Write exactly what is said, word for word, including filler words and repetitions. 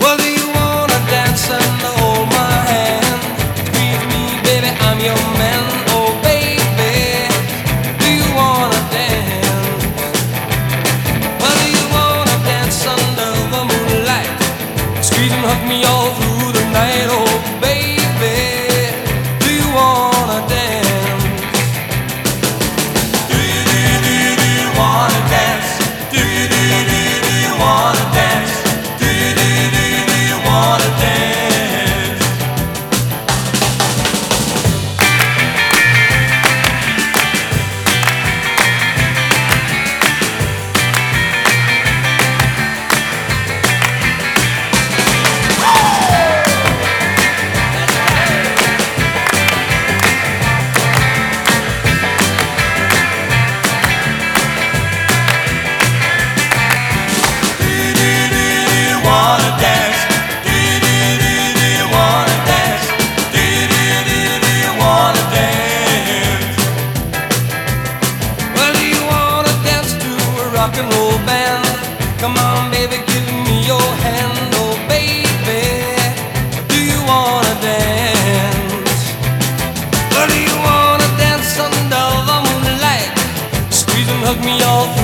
Well, do you wanna dance and hold my hand? Squeeze me, baby, I'm your man. Oh, baby, do you wanna dance? Well, do you wanna dance under the moonlight? Squeeze and hug me all through the night. Oh, baby, do you wanna dance? Do you, do you, do you, do you wanna dance? Do you, do you, do you, do you wanna dance? Do you, do you, do you, do you wanna dance? Rock and roll band, come on, baby, give me your hand. Oh, baby, do you wanna dance? Or do you wanna dance under the moonlight? Squeeze and hug me all